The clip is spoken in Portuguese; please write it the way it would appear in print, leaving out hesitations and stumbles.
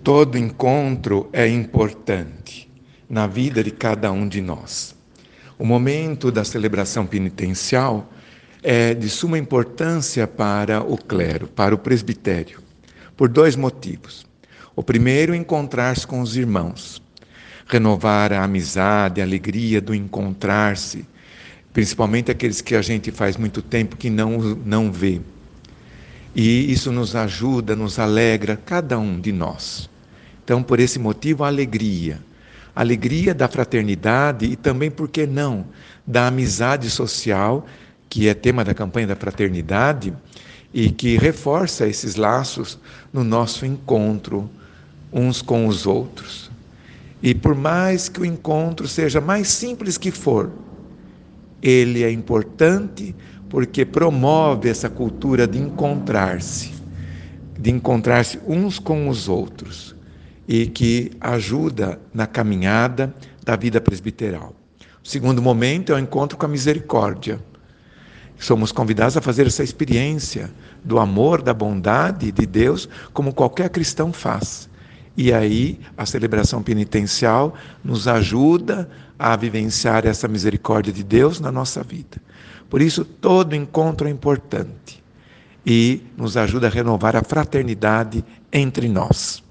Todo encontro é importante na vida de cada um de nós. O momento da celebração penitencial é de suma importância para o clero, para o presbitério, por dois motivos. O primeiro, encontrar-se com os irmãos, renovar a amizade, a alegria do encontrar-se, principalmente aqueles que a gente faz muito tempo que não vê. E isso nos ajuda, nos alegra, cada um de nós. Então, por esse motivo, a alegria da fraternidade e também, por que não, da amizade social, que é tema da campanha da fraternidade e que reforça esses laços no nosso encontro uns com os outros. E por mais que o encontro seja mais simples que for, ele é importante porque promove essa cultura de encontrar-se uns com os outros e que ajuda na caminhada da vida presbiteral. O segundo momento é o encontro com a misericórdia. Somos convidados a fazer essa experiência do amor, da bondade de Deus, como qualquer cristão faz. E aí a celebração penitencial nos ajuda a vivenciar essa misericórdia de Deus na nossa vida. Por isso, todo encontro é importante e nos ajuda a renovar a fraternidade entre nós.